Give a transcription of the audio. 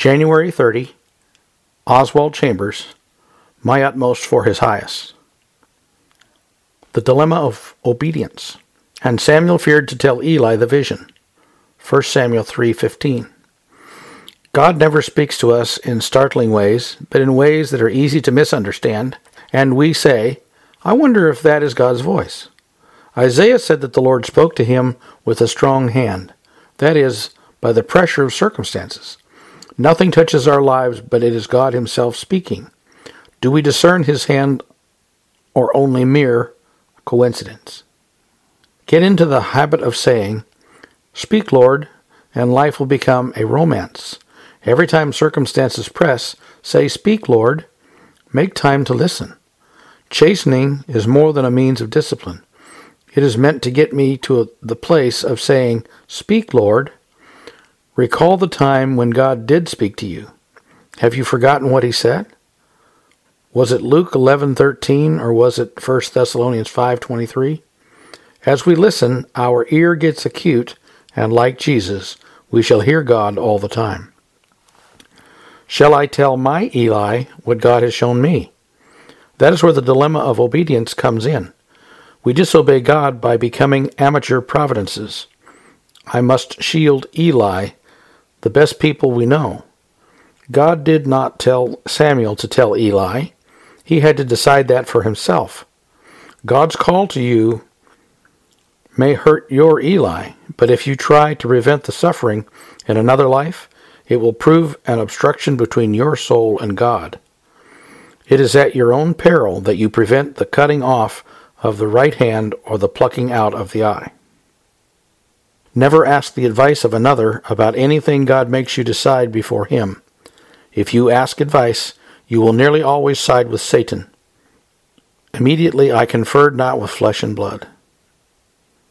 January 30, Oswald Chambers, My Utmost for His Highest. The Dilemma of Obedience. And Samuel feared to tell Eli the vision. 1 Samuel 3:15. God never speaks to us in startling ways, but in ways that are easy to misunderstand, and we say, I wonder if that is God's voice. Isaiah said that the Lord spoke to him with a strong hand, that is, by the pressure of circumstances. Nothing touches our lives, but it is God Himself speaking. Do we discern His hand or only mere coincidence? Get into the habit of saying, Speak, Lord, and life will become a romance. Every time circumstances press, say, Speak, Lord. Make time to listen. Chastening is more than a means of discipline. It is meant to get me to the place of saying, Speak, Lord. Recall the time when God did speak to you. Have you forgotten what He said? Was it Luke 11:13 or was it 1 Thessalonians 5:23? As we listen, our ear gets acute, and like Jesus, we shall hear God all the time. Shall I tell my Eli what God has shown me? That is where the dilemma of obedience comes in. We disobey God by becoming amateur providences. I must shield Eli, the best people we know. God did not tell Samuel to tell Eli. He had to decide that for himself. God's call to you may hurt your Eli, but if you try to prevent the suffering in another life, it will prove an obstruction between your soul and God. It is at your own peril that you prevent the cutting off of the right hand or the plucking out of the eye. Never ask the advice of another about anything God makes you decide before Him. If you ask advice, you will nearly always side with Satan. Immediately I conferred not with flesh and blood.